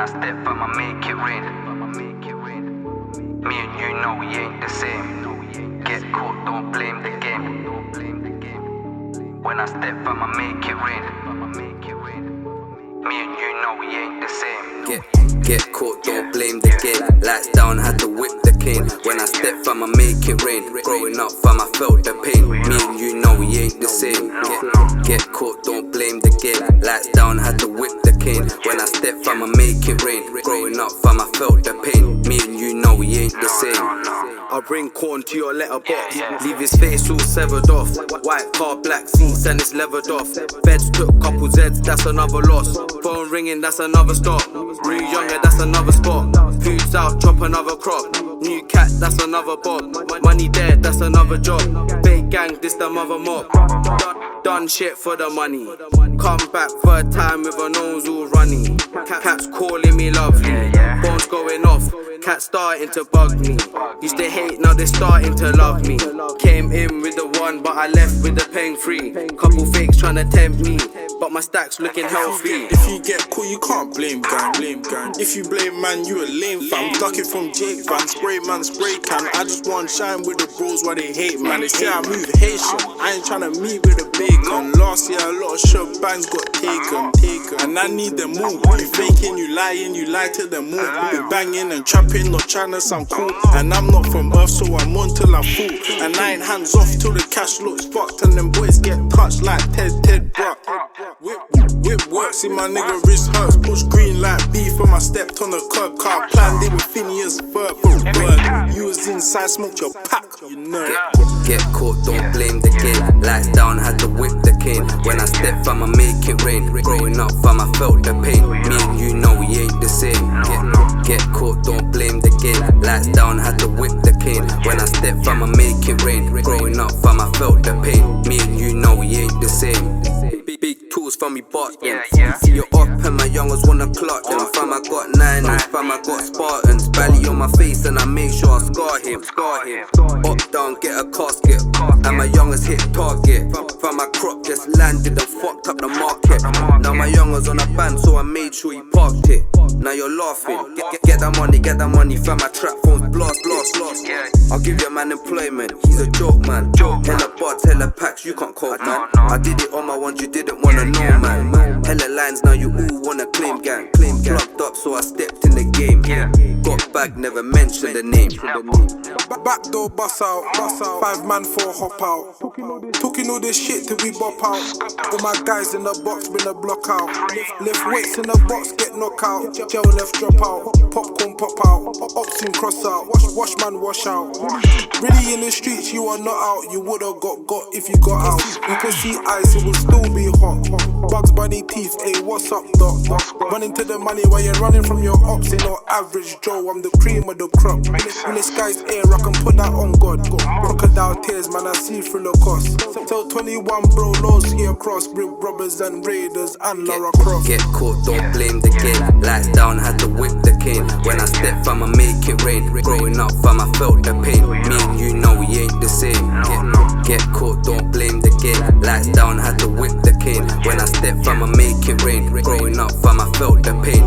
I step up, I make it rain. Me and you know we ain't the same. Get caught, don't blame the game. When I step up, I make it rain. Me and you know we ain't the same. Get caught, don't blame the game. Lights down, had to whip the cane. When I step fam, I make it rain. Growing up fam, I felt the pain. Me and you know we ain't the same. Get caught, don't blame the game. Lights down, had to whip the cane. When I step fam, I make it rain. Growing up fam, I felt the pain. Me and you know we ain't the same. I'll bring corn to your letterbox. Leave his face all severed off. White car, black seats and it's leathered off. Beds took couple Z's, that's another loss. Phone ringing, that's another stop. Real younger, that's another spot. Food's out, chop another crop. New cat, that's another bob. Money dead, that's another job. Big gang, this the mother mob. Done shit for the money. Come back for a time with a nose all runny. Cats calling me lovely. Phones going off. Cats starting to bug me. Used to hate, now they starting to love me. Came in with the one, but I left with the paying free. Couple fakes trying to tempt me, but my stack's looking healthy. If you get caught, you can't blame gang. If you blame man, you a lame fam. Ducking from Jake Van, spray man, spray can. I just want shine with the bros while they hate man. They say I move Haitian, I ain't tryna meet with the bacon. Last year a lot of shit bangs got taken. And I need them all. You faking, you lie to them all. You banging and trapping, not tryna sound cool. And I'm not from earth, so I'm on till I fall. And I ain't hands off till the cash looks fucked. And them boys get touched like Ted Brock. Whip work, see my nigga wrist hurts. Push green like beef when I stepped on the curb. Car planned it with Phineas Ferb. You was inside, smoked your pack, you know. Get caught, don't blame the game. Lights down, had to whip the cane. When I step fam, I make it rain. Growing up fam, I felt the pain. Me and you know we ain't the same. Get caught, don't blame the game. Lights down, had to whip the cane. When I step fam, I make it rain. Growing up fam, I felt the pain. Me and you know we ain't the same. Big tools for me bought them. See you up and my youngers wanna clock them. Fam, I got 9 and fam, I got Spartans. Belly on my face and I make sure I scar him. Up down, get a casket. And my youngers hit target. Fam, my crop just landed and fucked up the market. Now my youngers on a ban, so I made sure he parked it. Now you're laughing. Get that money, fam, my trap phones blast. I'll give your man employment, he's a joke man. Hella bars, hella packs, you can't cope man. I did it on my ones, you didn't wanna know man. Hella lines, now you all wanna claim gang. Plugged up, so I stepped in the game. Got back, never mentioned the name. Backdoor bust out, 5 man 4 hop out. Talking all this shit till we bop out. All my guys in the box, bring the block out. Lift weights in the box, get knock out. Gel left drop out, popcorn pop out. Oxen cross out, wash man wash out. Really in the streets, you are not out. You would've got if you got out. You can see ice, it will still be hot. Bugs Bunny teeth, hey what's up doc? Running to the money while you're running from your ops. Ain't no average Joe, I'm the cream of the crop. When the sky's air, I can put that on God. Crocodile tears, man, I see through the cost. Tell 21 bro, lows here across. Brick robbers and raiders and Lara Croft. Get caught, don't blame the game. Lights down, had to whip the cane. When I step fam, I make it rain. Growing up fam, I felt the pain. Me and you know we ain't the same. Get caught, don't blame the game. Lights down, had to whip the cane. When I step fam, I make it rain. Growing up fam, I felt the pain.